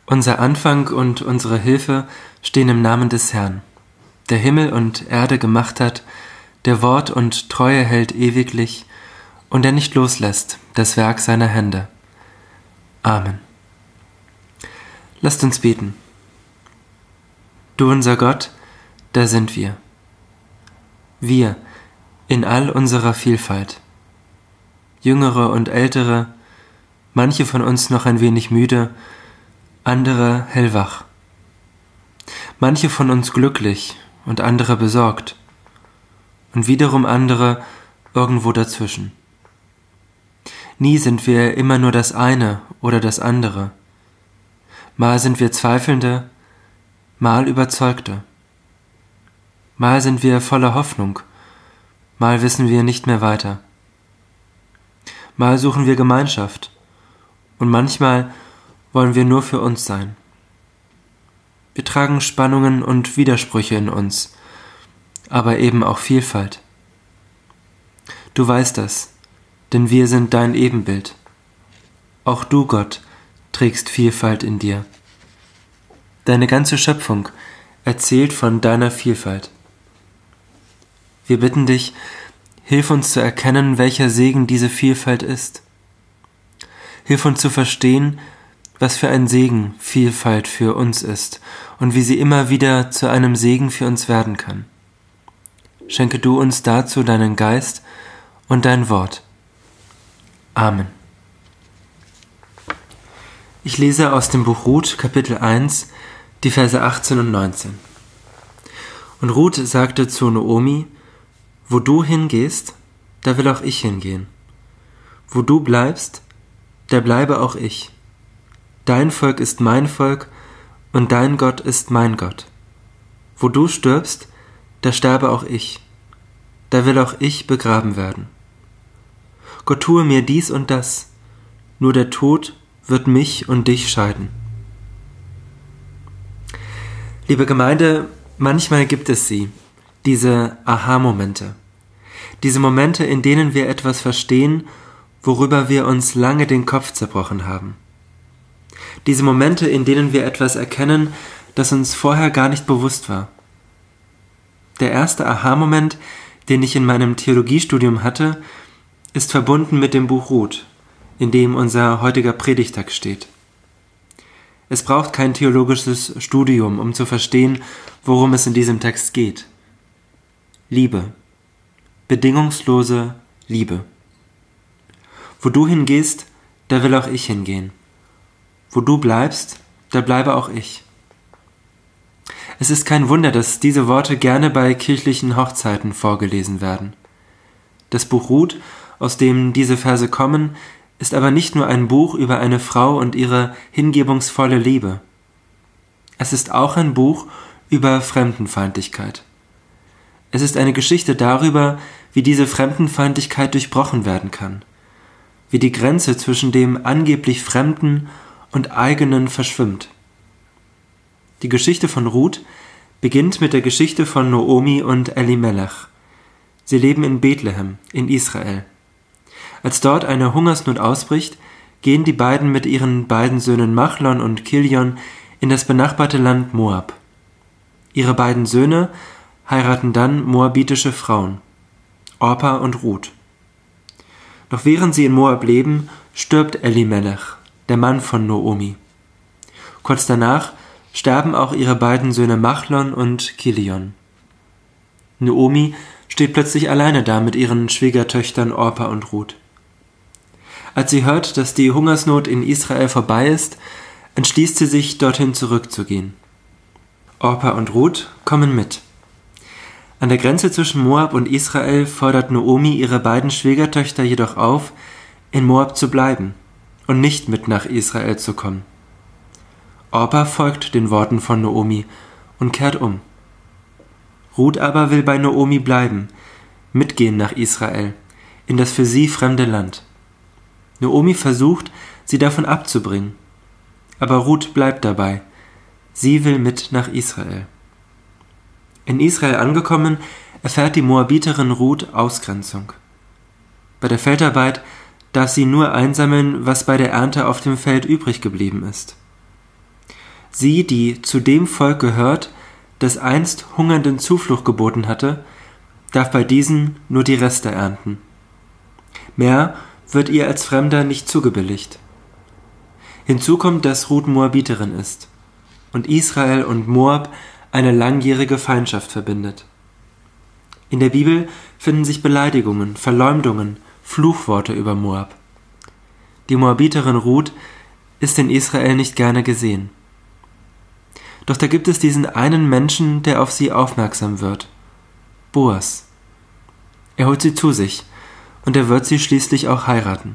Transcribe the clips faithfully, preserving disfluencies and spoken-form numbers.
Unser Anfang und unsere Hilfe stehen im Namen des Herrn, der Himmel und Erde gemacht hat, der Wort und Treue hält ewiglich und der nicht loslässt das Werk seiner Hände. Amen. Lasst uns beten. Du unser Gott, da sind wir. Wir in all unserer Vielfalt. Jüngere und Ältere, manche von uns noch ein wenig müde, andere hellwach. Manche von uns glücklich und andere besorgt und wiederum andere irgendwo dazwischen. Nie sind wir immer nur das eine oder das andere. Mal sind wir Zweifelnde, mal Überzeugte. Mal sind wir voller Hoffnung, mal wissen wir nicht mehr weiter. Mal suchen wir Gemeinschaft und manchmal wollen wir nur für uns sein. Wir tragen Spannungen und Widersprüche in uns, aber eben auch Vielfalt. Du weißt das, denn wir sind dein Ebenbild. Auch du, Gott, trägst Vielfalt in dir. Deine ganze Schöpfung erzählt von deiner Vielfalt. Wir bitten dich, hilf uns zu erkennen, welcher Segen diese Vielfalt ist. Hilf uns zu verstehen, was für ein Segen Vielfalt für uns ist und wie sie immer wieder zu einem Segen für uns werden kann. Schenke du uns dazu deinen Geist und dein Wort. Amen. Ich lese aus dem Buch Ruth, Kapitel eins, die Verse achtzehn und neunzehn. Und Ruth sagte zu Naomi: Wo du hingehst, da will auch ich hingehen. Wo du bleibst, da bleibe auch ich. Dein Volk ist mein Volk und dein Gott ist mein Gott. Wo du stirbst, da sterbe auch ich. Da will auch ich begraben werden. Gott tue mir dies und das, nur der Tod wird mich und dich scheiden. Liebe Gemeinde, manchmal gibt es sie, diese Aha-Momente. Diese Momente, in denen wir etwas verstehen, worüber wir uns lange den Kopf zerbrochen haben. Diese Momente, in denen wir etwas erkennen, das uns vorher gar nicht bewusst war. Der erste Aha-Moment, den ich in meinem Theologiestudium hatte, ist verbunden mit dem Buch Ruth, in dem unser heutiger Predigttext steht. Es braucht kein theologisches Studium, um zu verstehen, worum es in diesem Text geht. Liebe. Bedingungslose Liebe. Wo du hingehst, da will auch ich hingehen. Wo du bleibst, da bleibe auch ich. Es ist kein Wunder, dass diese Worte gerne bei kirchlichen Hochzeiten vorgelesen werden. Das Buch Ruth, aus dem diese Verse kommen, ist aber nicht nur ein Buch über eine Frau und ihre hingebungsvolle Liebe. Es ist auch ein Buch über Fremdenfeindlichkeit. Es ist eine Geschichte darüber, wie diese Fremdenfeindlichkeit durchbrochen werden kann, wie die Grenze zwischen dem angeblich Fremden und eigenen verschwimmt. Die Geschichte von Ruth beginnt mit der Geschichte von Naomi und Elimelech. Sie leben in Bethlehem, in Israel. Als dort eine Hungersnot ausbricht, gehen die beiden mit ihren beiden Söhnen Machlon und Kilion in das benachbarte Land Moab. Ihre beiden Söhne heiraten dann moabitische Frauen, Orpa und Ruth. Doch während sie in Moab leben, stirbt Elimelech, der Mann von Naomi. Kurz danach sterben auch ihre beiden Söhne Machlon und Kilion. Naomi steht plötzlich alleine da mit ihren Schwiegertöchtern Orpa und Ruth. Als sie hört, dass die Hungersnot in Israel vorbei ist, entschließt sie sich, dorthin zurückzugehen. Orpa und Ruth kommen mit. An der Grenze zwischen Moab und Israel fordert Naomi ihre beiden Schwiegertöchter jedoch auf, in Moab zu bleiben und nicht mit nach Israel zu kommen. Orpa folgt den Worten von Naomi und kehrt um. Ruth aber will bei Naomi bleiben, mitgehen nach Israel, in das für sie fremde Land. Naomi versucht, sie davon abzubringen, aber Ruth bleibt dabei. Sie will mit nach Israel. In Israel angekommen, erfährt die Moabiterin Ruth Ausgrenzung. Bei der Feldarbeit darf sie nur einsammeln, was bei der Ernte auf dem Feld übrig geblieben ist. Sie, die zu dem Volk gehört, das einst Hungernden Zuflucht geboten hatte, darf bei diesen nur die Reste ernten. Mehr wird ihr als Fremder nicht zugebilligt. Hinzu kommt, dass Ruth Moabiterin ist und Israel und Moab eine langjährige Feindschaft verbindet. In der Bibel finden sich Beleidigungen, Verleumdungen, Fluchworte über Moab. Die Moabiterin Ruth ist in Israel nicht gerne gesehen. Doch da gibt es diesen einen Menschen, der auf sie aufmerksam wird: Boas. Er holt sie zu sich und er wird sie schließlich auch heiraten.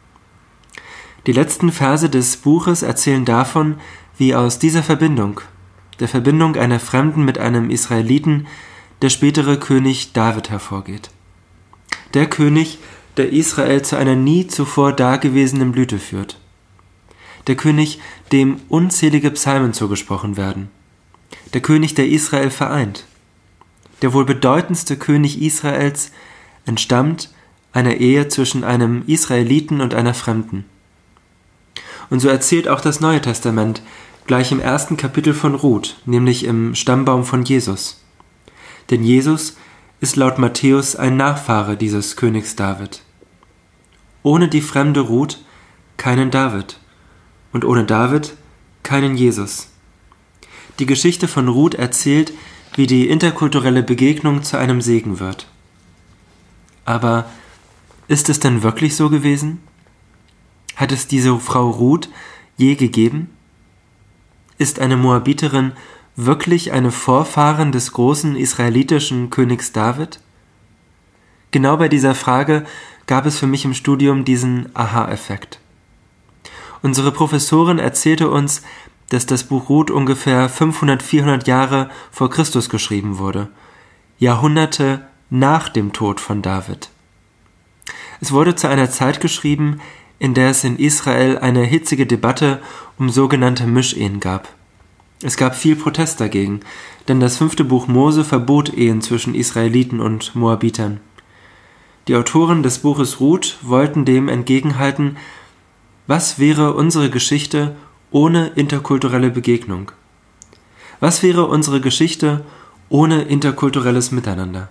Die letzten Verse des Buches erzählen davon, wie aus dieser Verbindung, der Verbindung einer Fremden mit einem Israeliten, der spätere König David hervorgeht. Der König, der Israel zu einer nie zuvor dagewesenen Blüte führt. Der König, dem unzählige Psalmen zugesprochen werden. Der König, der Israel vereint. Der wohl bedeutendste König Israels entstammt einer Ehe zwischen einem Israeliten und einer Fremden. Und so erzählt auch das Neue Testament gleich im ersten Kapitel von Ruth, nämlich im Stammbaum von Jesus. Denn Jesus ist laut Matthäus ein Nachfahre dieses Königs David. Ohne die fremde Ruth keinen David und ohne David keinen Jesus. Die Geschichte von Ruth erzählt, wie die interkulturelle Begegnung zu einem Segen wird. Aber ist es denn wirklich so gewesen? Hat es diese Frau Ruth je gegeben? Ist eine Moabiterin wirklich eine Vorfahrin des großen israelitischen Königs David? Genau bei dieser Frage gab es für mich im Studium diesen Aha-Effekt. Unsere Professorin erzählte uns, dass das Buch Ruth ungefähr fünfhundert, vierhundert Jahre vor Christus geschrieben wurde, Jahrhunderte nach dem Tod von David. Es wurde zu einer Zeit geschrieben, in der es in Israel eine hitzige Debatte um sogenannte Mischehen gab. Es gab viel Protest dagegen, denn das fünfte Buch Mose verbot Ehen zwischen Israeliten und Moabitern. Die Autoren des Buches Ruth wollten dem entgegenhalten: Was wäre unsere Geschichte ohne interkulturelle Begegnung? Was wäre unsere Geschichte ohne interkulturelles Miteinander?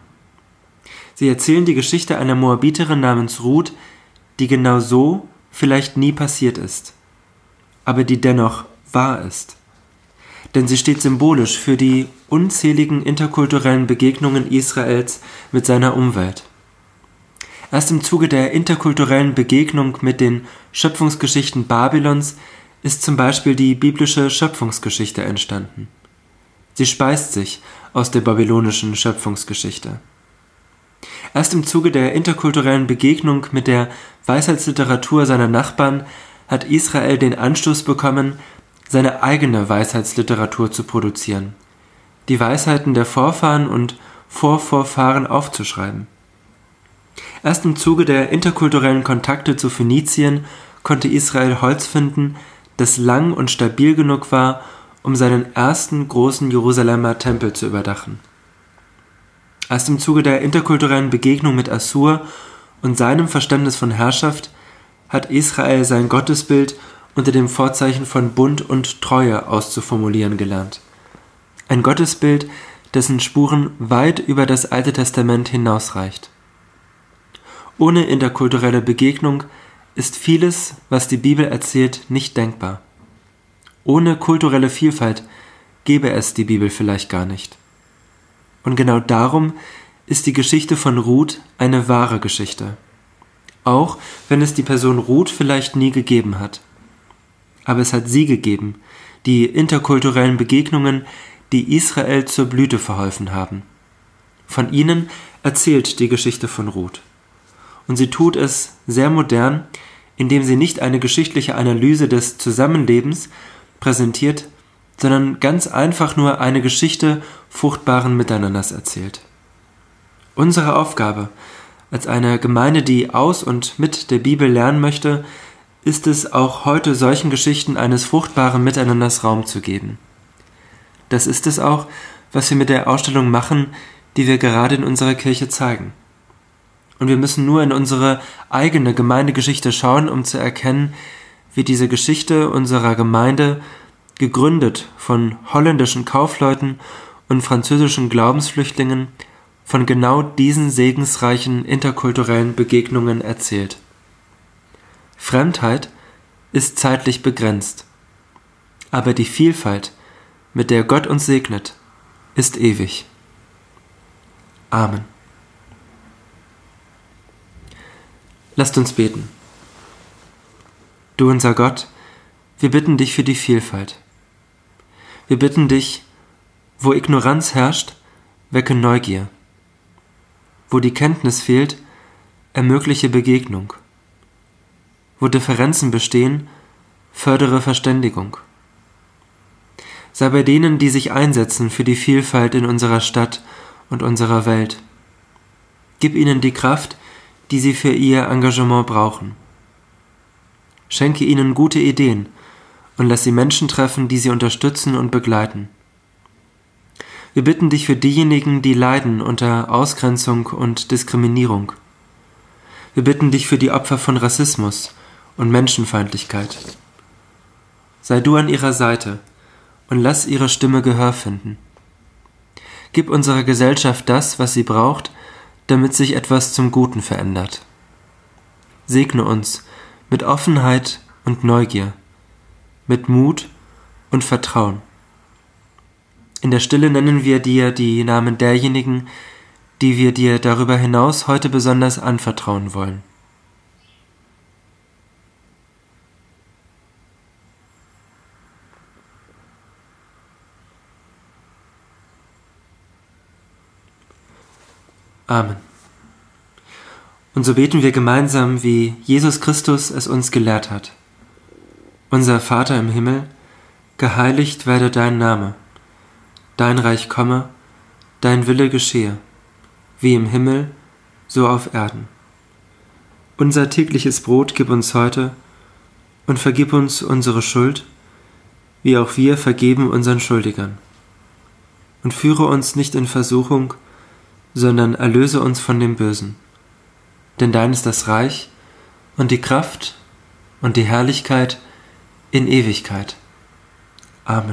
Sie erzählen die Geschichte einer Moabiterin namens Ruth, die genau so vielleicht nie passiert ist, aber die dennoch wahr ist. Denn sie steht symbolisch für die unzähligen interkulturellen Begegnungen Israels mit seiner Umwelt. Erst im Zuge der interkulturellen Begegnung mit den Schöpfungsgeschichten Babylons ist zum Beispiel die biblische Schöpfungsgeschichte entstanden. Sie speist sich aus der babylonischen Schöpfungsgeschichte. Erst im Zuge der interkulturellen Begegnung mit der Weisheitsliteratur seiner Nachbarn hat Israel den Anstoß bekommen, seine eigene Weisheitsliteratur zu produzieren, die Weisheiten der Vorfahren und Vorvorfahren aufzuschreiben. Erst im Zuge der interkulturellen Kontakte zu Phönizien konnte Israel Holz finden, das lang und stabil genug war, um seinen ersten großen Jerusalemer Tempel zu überdachen. Erst im Zuge der interkulturellen Begegnung mit Assur und seinem Verständnis von Herrschaft hat Israel sein Gottesbild unter dem Vorzeichen von Bund und Treue auszuformulieren gelernt. Ein Gottesbild, dessen Spuren weit über das Alte Testament hinausreicht. Ohne interkulturelle Begegnung ist vieles, was die Bibel erzählt, nicht denkbar. Ohne kulturelle Vielfalt gäbe es die Bibel vielleicht gar nicht. Und genau darum ist die Geschichte von Ruth eine wahre Geschichte. Auch wenn es die Person Ruth vielleicht nie gegeben hat. Aber es hat sie gegeben, die interkulturellen Begegnungen, die Israel zur Blüte verholfen haben. Von ihnen erzählt die Geschichte von Ruth. Und sie tut es sehr modern, indem sie nicht eine geschichtliche Analyse des Zusammenlebens präsentiert, sondern ganz einfach nur eine Geschichte fruchtbaren Miteinanders erzählt. Unsere Aufgabe als eine Gemeinde, die aus und mit der Bibel lernen möchte, ist es auch heute solchen Geschichten eines fruchtbaren Miteinanders Raum zu geben. Das ist es auch, was wir mit der Ausstellung machen, die wir gerade in unserer Kirche zeigen. Und wir müssen nur in unsere eigene Gemeindegeschichte schauen, um zu erkennen, wie diese Geschichte unserer Gemeinde gegründet von holländischen Kaufleuten und französischen Glaubensflüchtlingen, von genau diesen segensreichen interkulturellen Begegnungen erzählt. Fremdheit ist zeitlich begrenzt, aber die Vielfalt, mit der Gott uns segnet, ist ewig. Amen. Lasst uns beten. Du unser Gott, wir bitten dich für die Vielfalt. Wir bitten dich, wo Ignoranz herrscht, wecke Neugier. Wo die Kenntnis fehlt, ermögliche Begegnung. Wo Differenzen bestehen, fördere Verständigung. Sei bei denen, die sich einsetzen für die Vielfalt in unserer Stadt und unserer Welt. Gib ihnen die Kraft, die sie für ihr Engagement brauchen. Schenke ihnen gute Ideen und lass sie Menschen treffen, die sie unterstützen und begleiten. Wir bitten dich für diejenigen, die leiden unter Ausgrenzung und Diskriminierung. Wir bitten dich für die Opfer von Rassismus und Menschenfeindlichkeit. Sei du an ihrer Seite und lass ihre Stimme Gehör finden. Gib unserer Gesellschaft das, was sie braucht, damit sich etwas zum Guten verändert. Segne uns mit Offenheit und Neugier, mit Mut und Vertrauen. In der Stille nennen wir dir die Namen derjenigen, die wir dir darüber hinaus heute besonders anvertrauen wollen. Amen. Und so beten wir gemeinsam, wie Jesus Christus es uns gelehrt hat. Unser Vater im Himmel, geheiligt werde dein Name. Dein Reich komme, dein Wille geschehe, wie im Himmel, so auf Erden. Unser tägliches Brot gib uns heute und vergib uns unsere Schuld, wie auch wir vergeben unseren Schuldigern. Und führe uns nicht in Versuchung, sondern erlöse uns von dem Bösen. Denn dein ist das Reich und die Kraft und die Herrlichkeit in Ewigkeit. Amen.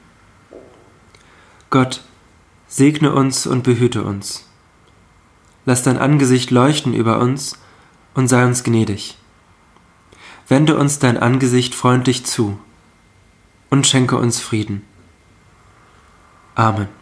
Gott, segne uns und behüte uns. Lass dein Angesicht leuchten über uns und sei uns gnädig. Wende uns dein Angesicht freundlich zu und schenke uns Frieden. Amen.